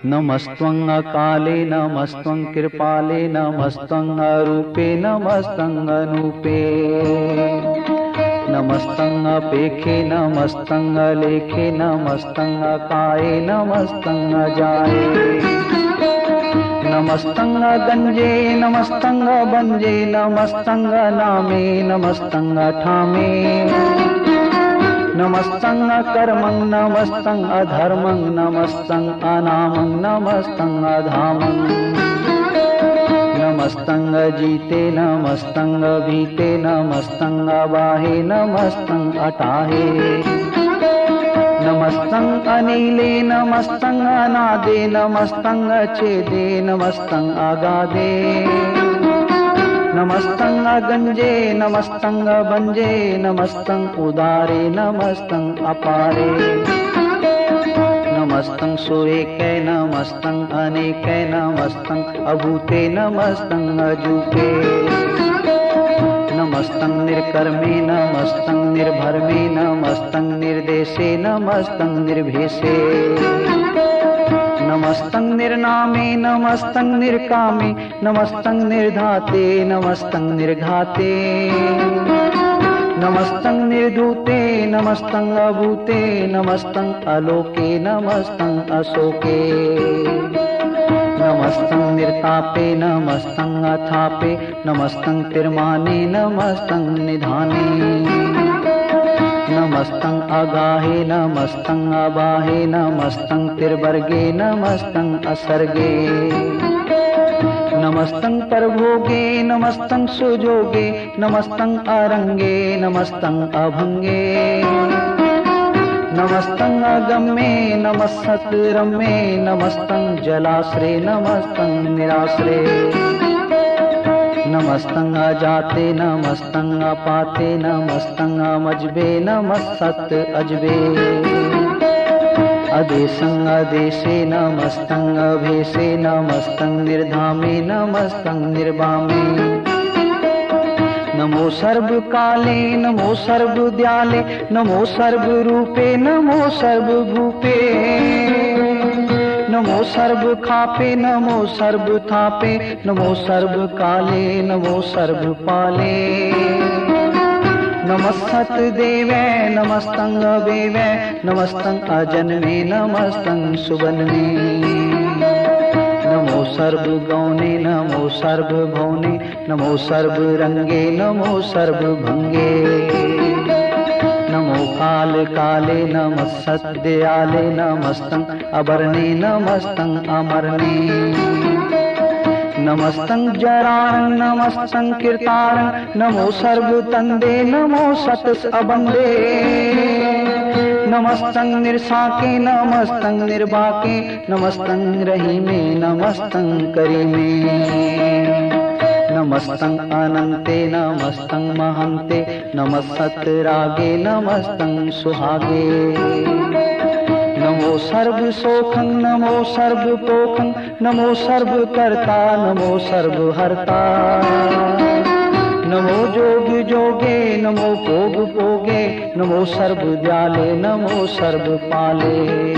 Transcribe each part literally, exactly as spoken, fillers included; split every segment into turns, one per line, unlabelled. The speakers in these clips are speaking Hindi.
नमस्त्वं अकाले नमस्त्वं कृपाले नमस्त्वं अरूपे नमस्तं अनूपे नमस्तं अपेखे नमस्तं अलेखे नमस्तं अकाये नमस्तं अजाये नमस्तं अगंजे नमस्तं अबंजे नमस्तं अनामे नमस्तं अठामे नमस्तं अकर्मं नमस्तं अधर्मं नमस्तं अनामं नमस्तं अधामं नमस्तं अजीते नमस्तं अभीते नमस्तं अबाहे नमस्तं अटाहे नमस्तं अनीले नमस्तं अनादे नमस्तं अछेदे नमस्तं अगाधे नमस्तं अगंजे नमस्तं अबंजे नमस्तं उदारे नमस्तं अपारे नमस्तं सुएकै नमस्तं अनेकै नमस्तं अभूते नमस्तं अजूते नमस्तं निर्कर्मे नमस्तं निर्भरमे नमस्तं निर्देशे नमस्तं निर्भेशे नमस्तं निर्नामे नमस्तं निर्कामे नमस्तं निर्धाते नमस्तं निर्घाते नमस्तं निर्धूते नमस्तं अभूते नमस्तं अलोके नमस्तं अशोके नमस्तं निर्तापे नमस्तं अथापे नमस्तं तिर्माने नमस्तं निधाने नमस्तं अगाहे नमस्तं अबाहे नमस्तं तिर्वर्गे नमस्तं असर्गे नमस्तं परभोगे नमस्तं सुजोगे नमस्तं अरंगे नमस्तं अभंगे नमस्तं अगम्ये नमस्सतरम्ये नमस्तं जलाश्रे नमस्तं निराश्रे नमस्तं अजाते नमस्तं अपाते नमस्तं अमजबे नमस्सत अजबे अदेशं अदेशे नमस्तं अभेशे नमस्तं निर्धामे नमस्तं निर्वामे नमो सर्वकाले नमो सर्वदयाले नमो सर्वरूपे नमो सर्वभूपे नमो सर्वखापे नमो सर्वथापे नमो सर्वकाले नमो सर्वपाले नमस्सत देवे नमस्तं अवेवे नमस्तं अजन्मे नमस्तं सुबन्मे नमो सर्वगौने नमो सर्वभौने नमो सर्वरंगे नमो सर्वभंगे नमो काल काले नमस्सत दयाले नमस्तं अवर्णे नमस्तं अमरणे नमस्तं जराणं नमस्तं कीर्ताणं नमो सर्वतन्दे नमो सतस अबंदे नमस्तं निर्साके नमस्तं निर्वाके नमस्तं रहीमे नमस्तं करीमे नमस्तं अनन्ते नमस्तं महन्ते नमस्सत रागे नमस्तं सुहागे नमो सर्वसोखं नमो सर्वपोखं नमो सर्वकर्ता नमो सर्वहर्ता नमो जोग जोगे नमो भोग भोगे नमो सर्वदयाले नमो सर्वपाले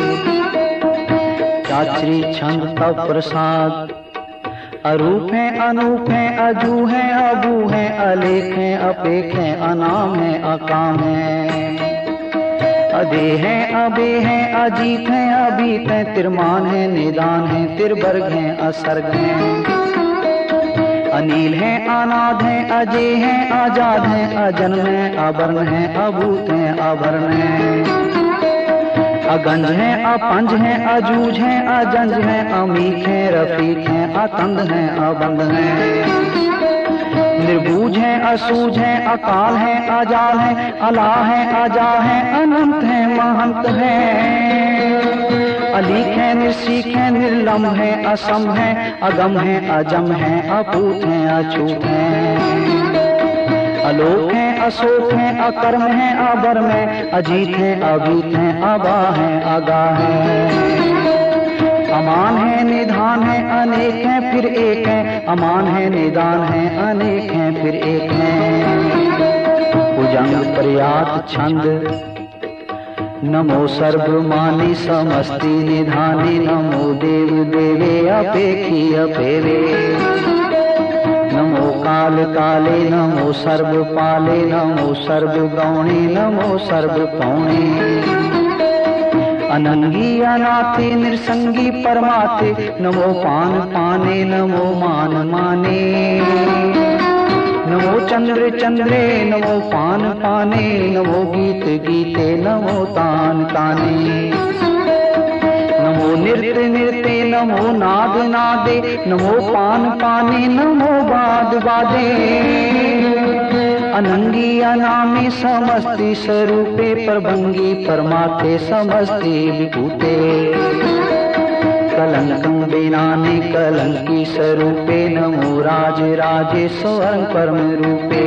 चाचरी छंद तव प्रसाद अरूप हैं अनूप हैं अजू हैं अबू हैं अलेख हैं अपेख हैं अनाम हैं अकाम हैं अदे हैं अबे हैं अजीत हैं अबीत हैं तिरमान हैं निदान हैं तिरवर्ग हैं असर्ग हैं अनील हैं अनाद हैं अजय हैं आजाद हैं अजन्म हैं अवर्ण हैं अभूत हैं अभर्ण हैं अगंज हैं अपंज हैं अजूज हैं अजंज हैं अमीक हैं रफीक हैं अतंद हैं अबंद हैं निर्बूझ हैं असूझ हैं अकाल हैं अजाल हैं अला हैं अजा हैं अनंत हैं महंत हैं अलीक हैं निर्सीक हैं निर्लम्ब हैं असम हैं अगम हैं अजम हैं अपूत हैं अछूत हैं अलोक हैं अशोक हैं अकर्म हैं अबर्म हैं अजीत हैं अभीत हैं अबा हैं आगा हैं अमान है निधान है अनेक हैं फिर एक हैं अमान है निदान है अनेक हैं फिर एक हैं भुजंग पर्यात छंद नमो सर्वमानी समस्ति निधानी नमो देव अपेखी अपेरे। नमो काल काले नमो सर्व पाले नमो सर्व गौणे नमो सर्व पौणे। अनंगी अनाथे निरसंगी परमाते नमो पान पाने नमो मान माने। नमो चंद्र चंद्रे नमो पान पाने नमो गीत गीते नमो तान ताने। नमो नृत्य नृत्य नमो नाद नादे नमो पान पाने नमो बाद बादे। अनंगी अनामे समस्ति स्वरूपे प्रभंगी परमाते समस्ति विभूते। कलंकं बिनाने कलंकी स्वरूपे नमो राज राजे स्वर्ण परम रूपे।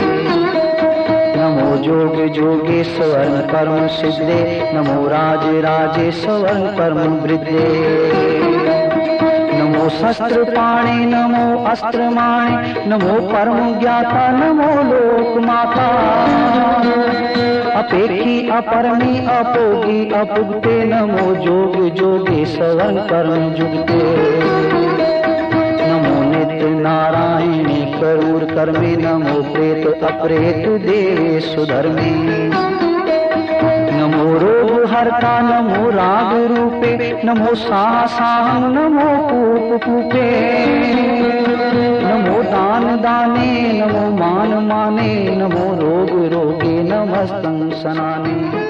नमो जोग जोगे स्वर्ण परम सिद्धे नमो राज राजे स्वर्ण परम वृद्धे। नमो शस्त्र पाणे नमो अस्त्र माणे नमो परम ज्ञाता नमो लोक माता। अपेखी अपरमी अपोगी अपुगते नमो जोग जोगे स्वर्ण कर्म जुगते। नमो नित्य नारायणी करूर कर्मे नमो प्रेत अप्रेत देवे सुधर्मे। नमो रोग हरता नमो राग रूपे नमो साह साहं नमो कूप कूपे। नमो दान दाने नमो मान माने नमो रोग रोगे नमस्तं सनाने।